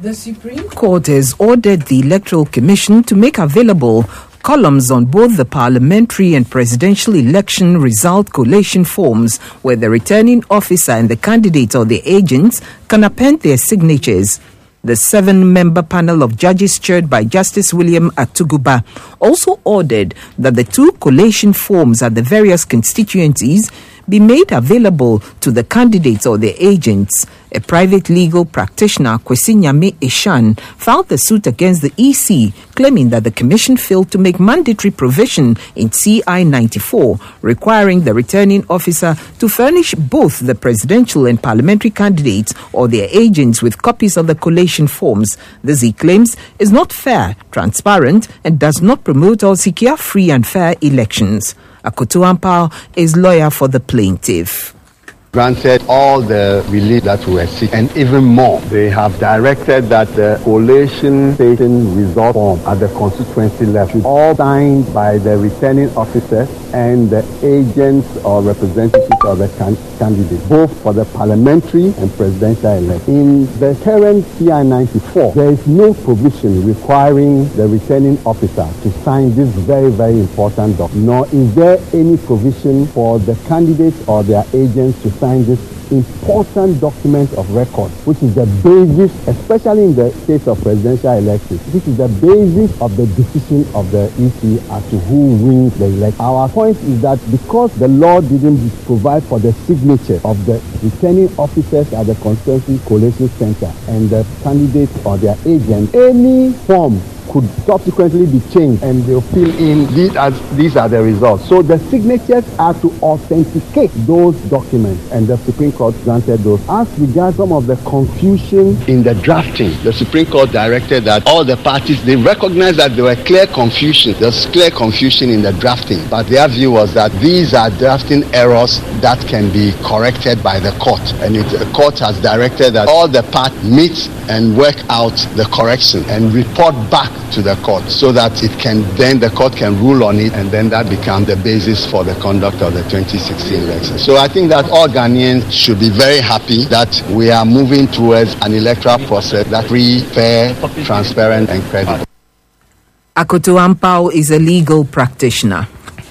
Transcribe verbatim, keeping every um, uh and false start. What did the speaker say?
The Supreme Court has ordered the Electoral Commission to make available columns on both the parliamentary and presidential election result collation forms where the returning officer and the candidate or the agents can append their signatures. The seven-member panel of judges chaired by Justice William Atuguba also ordered that the two collation forms at the various constituencies be made available to the candidates or their agents. A private legal practitioner, Kwesi Nyame Eshan, filed the suit against the E C, claiming that the commission failed to make mandatory provision in C I ninety-four, requiring the returning officer to furnish both the presidential and parliamentary candidates or their agents with copies of the collation forms. This, he claims, is not fair, transparent, and does not promote or secure free and fair elections. Akoto Ampao is lawyer for the plaintiff. Granted all the relief that we were seeking and even more. They have directed that the collation station result form at the constituency level should all signed by the returning officers and the agents or representatives of the can- candidate, both for the parliamentary and presidential election. In the current C I ninety-four, there is no provision requiring the returning officer to sign this very, very important document, nor is there any provision for the candidates or their agents to sign this important document of record, which is the basis, especially in the case of presidential elections, this is the basis of the decision of the E C as to who wins the election. Our point is that because the law didn't provide for the signature of the returning officers at the constituency collation center and the candidates or their agent, any form could subsequently be changed and they'll fill in these as these are the results. So the signatures are to authenticate those documents, and the Supreme Court granted those. As regards some of the confusion in the drafting, the Supreme Court directed that all the parties, they recognized that there were clear confusion. There was clear confusion in the drafting, but their view was that these are drafting errors that can be corrected by the court, and it, the court has directed that all the parties meet and work out the correction and report back to the court so that it can then the court can rule on it, and then that becomes the basis for the conduct of the twenty sixteen election. So I think that all Ghanaians should be very happy that we are moving towards an electoral process that's free, fair, transparent, and credible. Akoto Ampao is a legal practitioner.